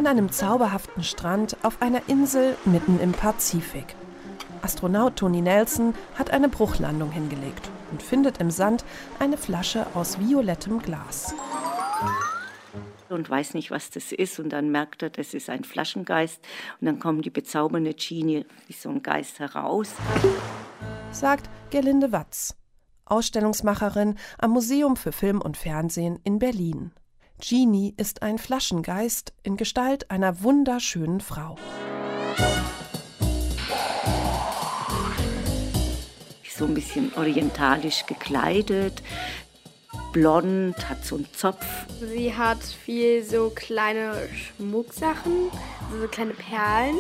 an einem zauberhaften Strand auf einer Insel mitten im Pazifik. Astronaut Tony Nelson hat eine Bruchlandung hingelegt und findet im Sand eine Flasche aus violettem Glas. Und weiß nicht, was das ist. Und dann merkt er, das ist ein Flaschengeist. Und dann kommt die bezaubernde Genie wie so ein Geist heraus. Sagt Gerlinde Watz, Ausstellungsmacherin am Museum für Film und Fernsehen in Berlin. Genie ist ein Flaschengeist in Gestalt einer wunderschönen Frau. So ein bisschen orientalisch gekleidet, blond, hat so einen Zopf. Sie hat viel so kleine Schmucksachen, so kleine Perlen.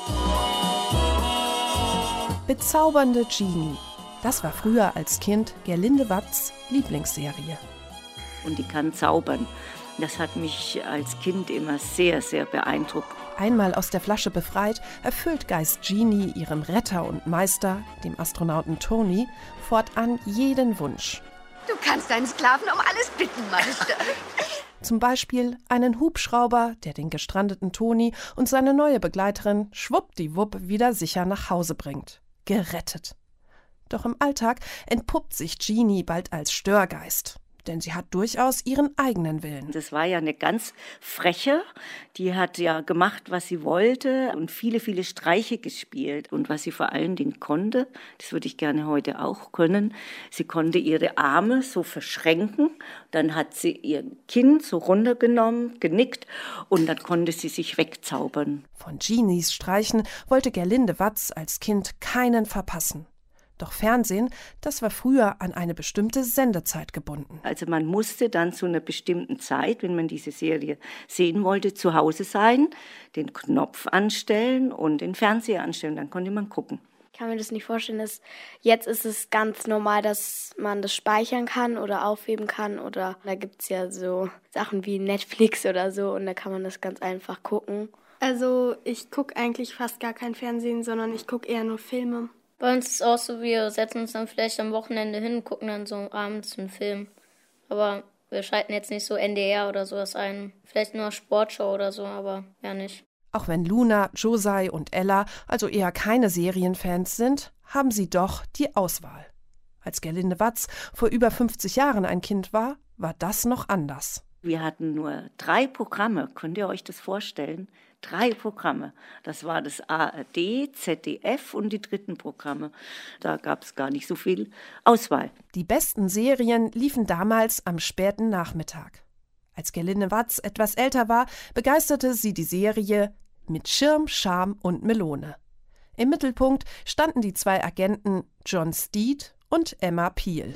Bezaubernde Genie. Das war früher als Kind Gerlinde Watz' Lieblingsserie. Und die kann zaubern. Das hat mich als Kind immer sehr, sehr beeindruckt. Einmal aus der Flasche befreit, erfüllt Geist Genie ihrem Retter und Meister, dem Astronauten Tony, fortan jeden Wunsch. Du kannst deinen Sklaven um alles bitten, Meister. Zum Beispiel einen Hubschrauber, der den gestrandeten Tony und seine neue Begleiterin schwuppdiwupp wieder sicher nach Hause bringt. Gerettet. Doch im Alltag entpuppt sich Genie bald als Störgeist. Denn sie hat durchaus ihren eigenen Willen. Das war ja eine ganz freche, die hat ja gemacht, was sie wollte und viele, viele Streiche gespielt. Und was sie vor allen Dingen konnte, das würde ich gerne heute auch können, sie konnte ihre Arme so verschränken, dann hat sie ihr Kinn so runtergenommen, genickt und dann konnte sie sich wegzaubern. Von Genies Streichen wollte Gerlinde Watz als Kind keinen verpassen. Doch Fernsehen, das war früher an eine bestimmte Sendezeit gebunden. Also man musste dann zu einer bestimmten Zeit, wenn man diese Serie sehen wollte, zu Hause sein, den Knopf anstellen und den Fernseher anstellen, dann konnte man gucken. Ich kann mir das nicht vorstellen, jetzt ist es ganz normal, dass man das speichern kann oder aufheben kann. Oder da gibt es ja so Sachen wie Netflix oder so und da kann man das ganz einfach gucken. Also ich gucke eigentlich fast gar kein Fernsehen, sondern ich gucke eher nur Filme. Bei uns ist es auch so, wir setzen uns dann vielleicht am Wochenende hin und gucken dann so abends einen Film. Aber wir schalten jetzt nicht so NDR oder sowas ein. Vielleicht nur Sportschau oder so, aber ja nicht. Auch wenn Luna, Josei und Ella also eher keine Serienfans sind, haben sie doch die Auswahl. Als Gerlinde Watz vor über 50 Jahren ein Kind war das noch anders. Wir hatten nur 3 Programme, könnt ihr euch das vorstellen? 3 Programme. Das war das ARD, ZDF und die 3. Programme. Da gab es gar nicht so viel Auswahl. Die besten Serien liefen damals am späten Nachmittag. Als Gerlinde Watz etwas älter war, begeisterte sie die Serie Mit Schirm, Charme und Melone. Im Mittelpunkt standen die 2 Agenten John Steed und Emma Peel.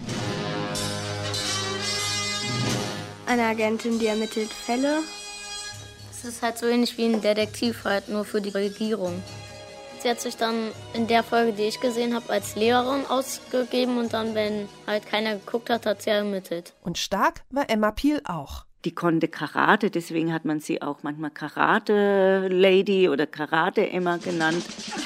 Eine Agentin, die ermittelt Fälle. Es ist halt so ähnlich wie ein Detektiv halt, nur für die Regierung. Sie hat sich dann in der Folge, die ich gesehen habe, als Lehrerin ausgegeben und dann, wenn halt keiner geguckt hat, hat sie ermittelt. Und stark war Emma Peel auch. Die konnte Karate, deswegen hat man sie auch manchmal Karate-Lady oder Karate-Emma genannt.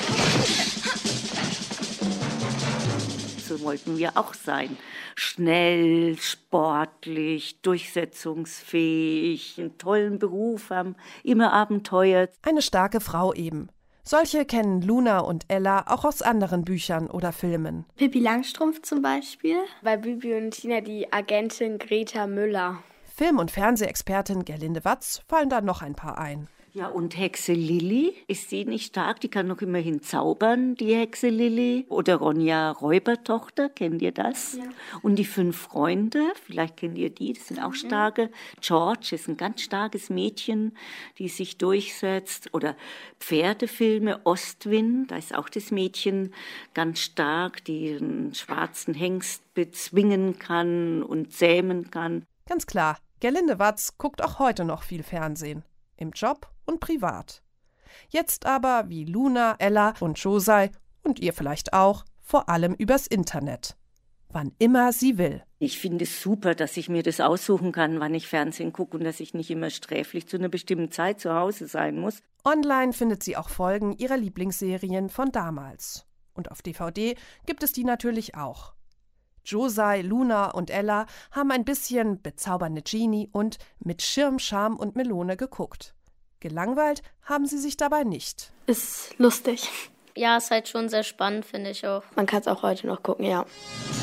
So wollten wir auch sein. Schnell, sportlich, durchsetzungsfähig, einen tollen Beruf haben, immer Abenteuer. Eine starke Frau eben. Solche kennen Luna und Ella auch aus anderen Büchern oder Filmen. Pippi Langstrumpf zum Beispiel. Bei Bibi und Tina die Agentin Greta Müller. Film- und Fernsehexpertin Gerlinde Watz fallen da noch ein paar ein. Ja, und Hexe Lilli, ist sie nicht stark? Die kann noch immerhin zaubern, die Hexe Lilli. Oder Ronja Räubertochter, kennt ihr das? Ja. Und die 5 Freunde, vielleicht kennt ihr die, das sind auch starke. George ist ein ganz starkes Mädchen, die sich durchsetzt. Oder Pferdefilme, Ostwind, da ist auch das Mädchen ganz stark, die einen schwarzen Hengst bezwingen kann und zähmen kann. Ganz klar, Gerlinde Watz guckt auch heute noch viel Fernsehen. Im Job und privat. Jetzt aber, wie Luna, Ella und Josei und ihr vielleicht auch, vor allem übers Internet. Wann immer sie will. Ich finde es super, dass ich mir das aussuchen kann, wann ich Fernsehen gucke und dass ich nicht immer sträflich zu einer bestimmten Zeit zu Hause sein muss. Online findet sie auch Folgen ihrer Lieblingsserien von damals. Und auf DVD gibt es die natürlich auch. Josei, Luna und Ella haben ein bisschen Bezaubernde Genie und Mit Schirm, Charme und Melone geguckt. Gelangweilt haben sie sich dabei nicht. Ist lustig. Ja, ist halt schon sehr spannend, finde ich auch. Man kann es auch heute noch gucken, ja.